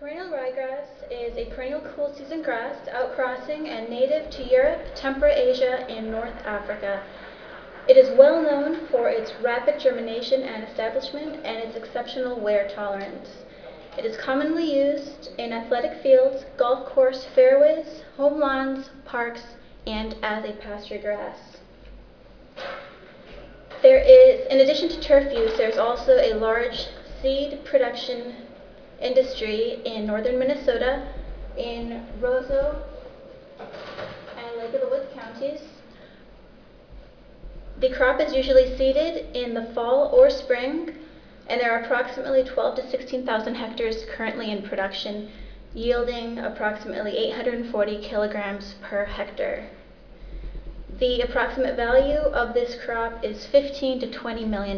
Perennial ryegrass is a perennial cool season grass, outcrossing and native to Europe, temperate Asia, and North Africa. It is well known for its rapid germination and establishment and its exceptional wear tolerance. It is commonly used in athletic fields, golf course fairways, home lawns, parks, and as a pasture grass. In addition to turf use, there's also a large seed production industry in northern Minnesota, in Roseau and Lake of the Woods counties. The crop is usually seeded in the fall or spring, and there are approximately 12 to 16,000 hectares currently in production, yielding approximately 840 kilograms per hectare. The approximate value of this crop is $15 to $20 million.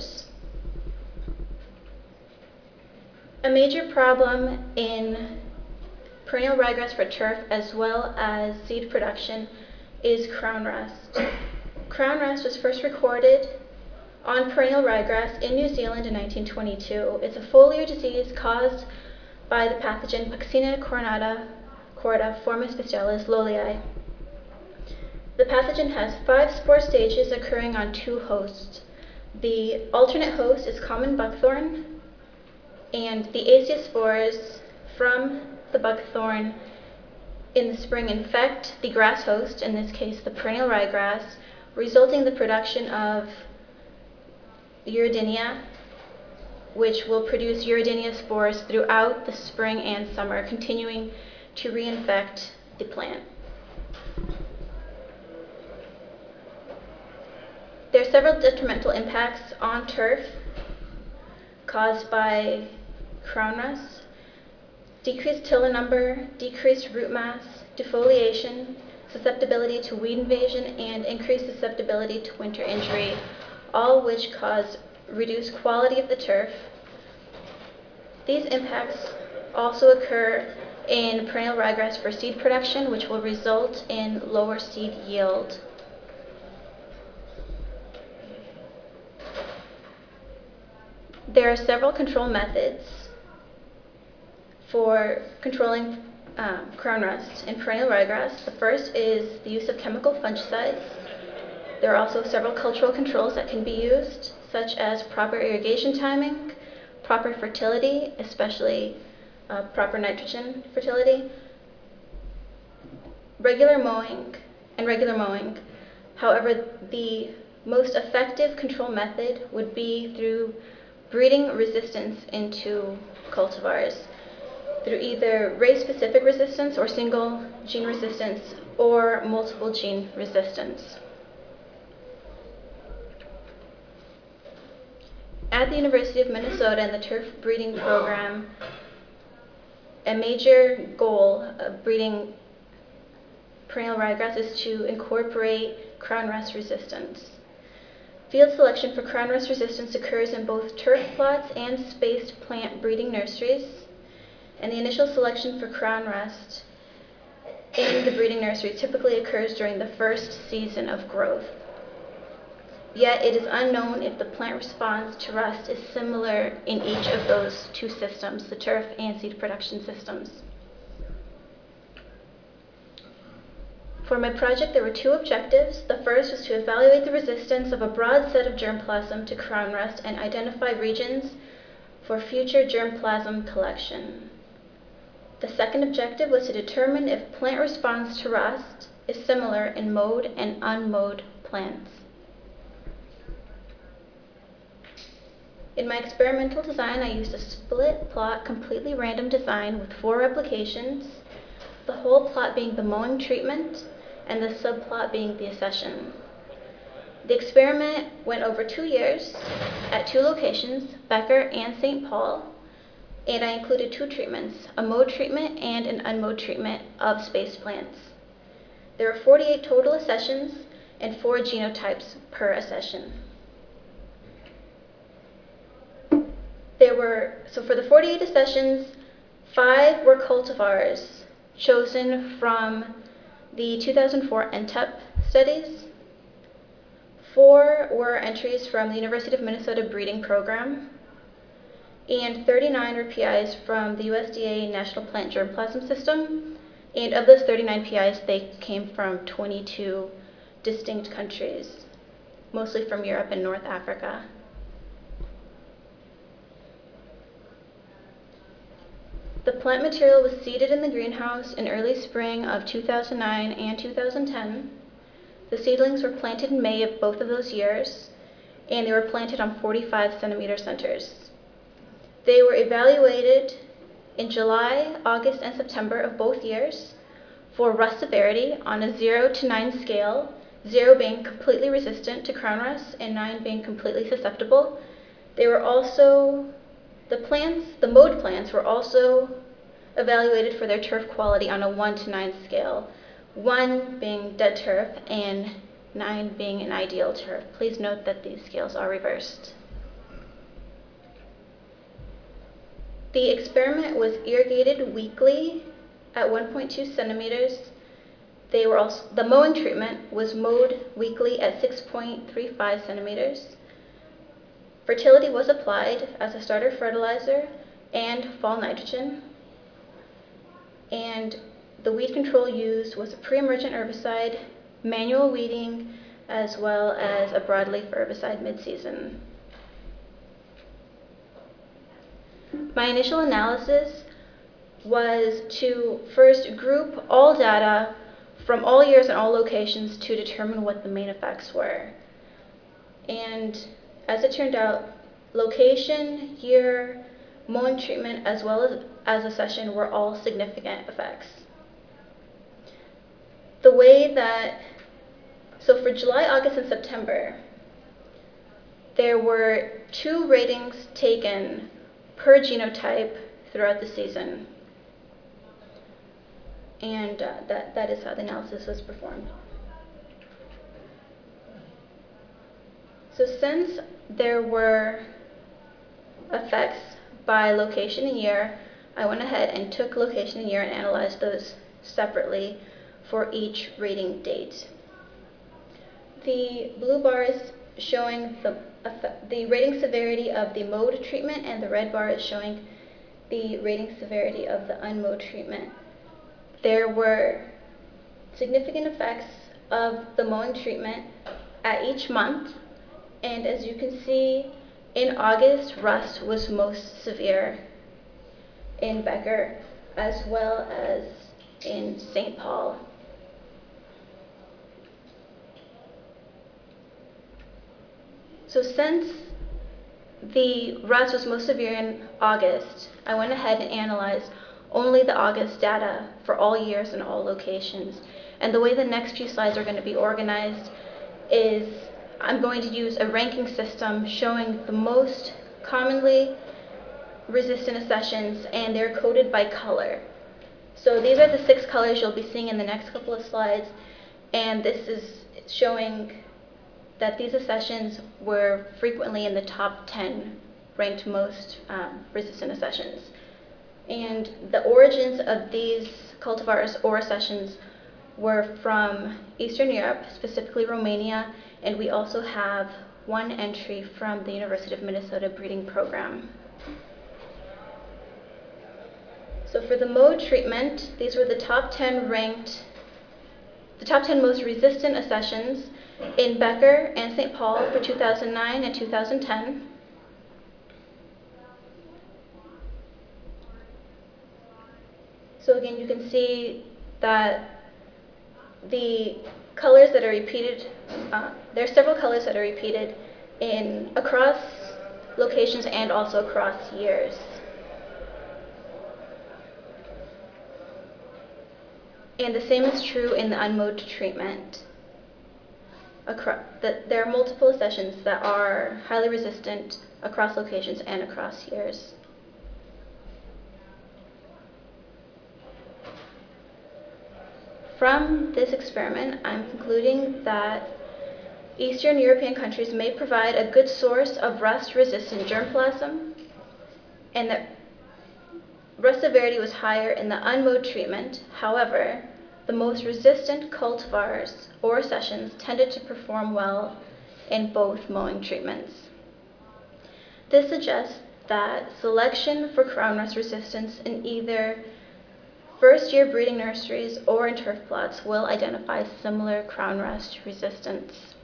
A major problem in perennial ryegrass for turf as well as seed production is crown rust. Crown rust was first recorded on perennial ryegrass in New Zealand in 1922. It's a foliar disease caused by the pathogen Puccinia coronata Formis pistialis lolii. The pathogen has 5 spore stages occurring on 2 hosts. The alternate host is common buckthorn, and the ascospores from the buckthorn in the spring infect the grass host, in this case the perennial ryegrass, resulting in the production of Uridinea, which will produce Uridinea spores throughout the spring and summer, continuing to reinfect the plant. There are several detrimental impacts on turf caused by crown rust: decreased tiller number, decreased root mass, defoliation, susceptibility to weed invasion, and increased susceptibility to winter injury, all which cause reduced quality of the turf. These impacts also occur in perennial ryegrass for seed production, which will result in lower seed yield. There are several control methods for controlling crown rust in perennial ryegrass. The first is the use of chemical fungicides. There are also several cultural controls that can be used, such as proper irrigation timing, proper fertility, especially proper nitrogen fertility, regular mowing. However, the most effective control method would be through breeding resistance into cultivars, through either race-specific resistance or single gene resistance or multiple gene resistance. At the University of Minnesota in the turf breeding program, a major goal of breeding perennial ryegrass is to incorporate crown rust resistance. Field selection for crown rust resistance occurs in both turf plots and spaced plant breeding nurseries, and the initial selection for crown rust in the breeding nursery typically occurs during the first season of growth. Yet it is unknown if the plant response to rust is similar in each of those 2 systems, the turf and seed production systems. For my project, there were 2 objectives. The first was to evaluate the resistance of a broad set of germplasm to crown rust and identify regions for future germplasm collection. The second objective was to determine if plant response to rust is similar in mowed and unmowed plants. In my experimental design, I used a split plot, completely random design with 4 replications, the whole plot being the mowing treatment and the subplot being the accession. The experiment went over 2 years at 2 locations, Becker and St. Paul, and I included 2 treatments, a mowed treatment and an unmowed treatment of spaced plants. There were 48 total accessions and 4 genotypes per accession. So for the 48 accessions, 5 were cultivars chosen from the 2004 NTEP studies. 4 were entries from the University of Minnesota breeding program, and 39 were PIs from the USDA National Plant Germplasm System, and of those 39 PIs, they came from 22 distinct countries, mostly from Europe and North Africa. The plant material was seeded in the greenhouse in early spring of 2009 and 2010. The seedlings were planted in May of both of those years, and they were planted on 45 centimeter centers. They were evaluated in July, August, and September of both years for rust severity on a 0 to 9 scale, 0 being completely resistant to crown rust and 9 being completely susceptible. They were also, the mowed plants were also evaluated for their turf quality on a 1 to 9 scale, 1 being dead turf and 9 being an ideal turf. Please note that these scales are reversed. The experiment was irrigated weekly at 1.2 centimeters. The mowing treatment was mowed weekly at 6.35 centimeters. Fertility was applied as a starter fertilizer and fall nitrogen. And the weed control used was a pre-emergent herbicide, manual weeding, as well as a broadleaf herbicide mid-season. My initial analysis was to first group all data from all years and all locations to determine what the main effects were. And as it turned out, location, year, mowing treatment, as well as accession were all significant effects. So for July, August, and September, there were 2 ratings taken per genotype throughout the season. And that is how the analysis was performed. So since there were effects by location and year, I went ahead and took location and year and analyzed those separately for each rating date. The blue bar is showing the rating severity of the mowed treatment, and the red bar is showing the rating severity of the unmowed treatment. There were significant effects of the mowing treatment at each month, and as you can see, in August, rust was most severe in Becker as well as in St. Paul. So since the rust was most severe in August, I went ahead and analyzed only the August data for all years and all locations. And the way the next few slides are going to be organized is I'm going to use a ranking system showing the most commonly resistant accessions, and they're coded by color. So these are the 6 colors you'll be seeing in the next couple of slides, and this is showing that these accessions were frequently in the top 10 ranked most resistant accessions. And the origins of these cultivars or accessions were from Eastern Europe, specifically Romania, and we also have 1 entry from the University of Minnesota breeding program. So for the mowed treatment, these were the top 10 most resistant accessions in Becker and St. Paul for 2009 and 2010. So again, you can see that the colors that are repeated, there are several colors that are repeated across locations and also across years. And the same is true in the unmowed treatment. There are multiple accessions that are highly resistant across locations and across years. From this experiment, I'm concluding that Eastern European countries may provide a good source of rust-resistant germplasm, and that rust severity was higher in the unmowed treatment. However, the most resistant cultivars or accessions tended to perform well in both mowing treatments. This suggests that selection for crown rust resistance in either first-year breeding nurseries or in turf plots will identify similar crown rust resistance.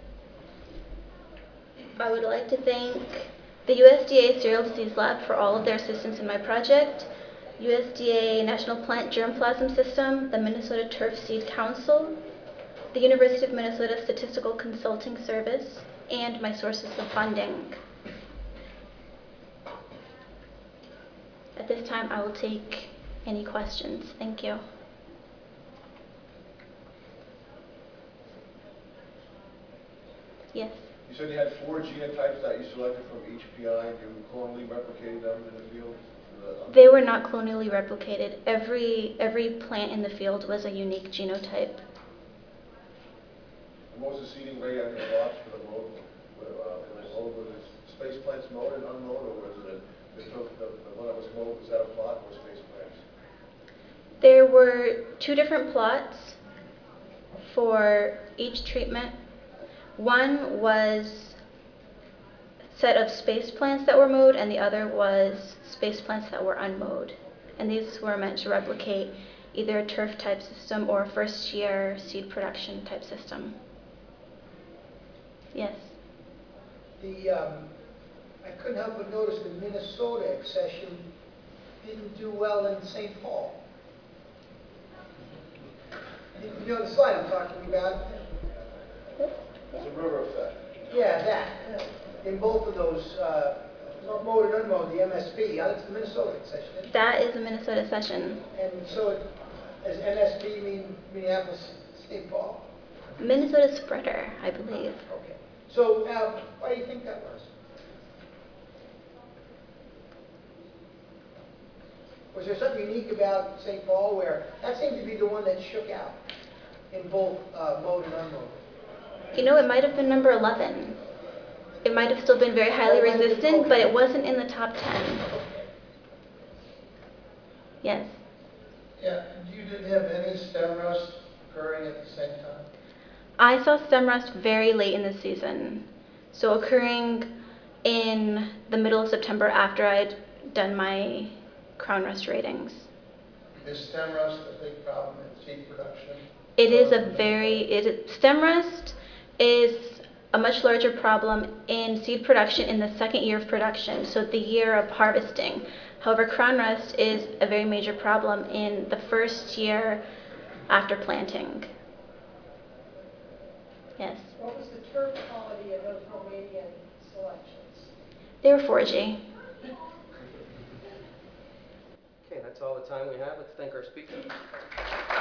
I would like to thank the USDA Cereal Disease Lab for all of their assistance in my project, USDA National Plant Germplasm System, the Minnesota Turf Seed Council, the University of Minnesota Statistical Consulting Service, and my sources of funding. At this time, I will take any questions. Thank you. Yes. You said you had 4 genotypes that you selected from each PI and you clonally replicated them in the field? They were not clonally replicated. Every plant in the field was a unique genotype. And what was the seeding rate on your plots for the mode? Was it space plants mowed and unmowed, or was it the one that was mowed, was that a plot or space plants? There were 2 different plots for each treatment. One was a set of space plants that were mowed, and the other was space plants that were unmowed. And these were meant to replicate either a turf type system or a first-year seed production type system. Yes. I couldn't help but notice the Minnesota accession didn't do well in St. Paul. You know the slide I'm talking about? It's a river effect. Yeah, that. In both of those, mowed and unmowed, the MSP, that's the Minnesota accession. That is a Minnesota session. And so, does MSP mean Minneapolis, St. Paul? Minnesota spreader, I believe. Okay. So, why do you think that was? Was there something unique about St. Paul where that seemed to be the one that shook out in both mowed and unmowed? You know, it might have been number 11. It might have still been very highly resistant, but it wasn't in the top 10. Yes. Yeah, you didn't have any stem rust occurring at the same time? I saw stem rust very late in the season, so occurring in the middle of September after I'd done my crown rust ratings. Is stem rust a big problem in seed production? It is stem rust is a much larger problem in seed production in the second year of production, so the year of harvesting. However, crown rust is a very major problem in the first year after planting. Yes. What was the turf quality of those Romanian selections? They were 4G. Okay, that's all the time we have. Let's thank our speaker.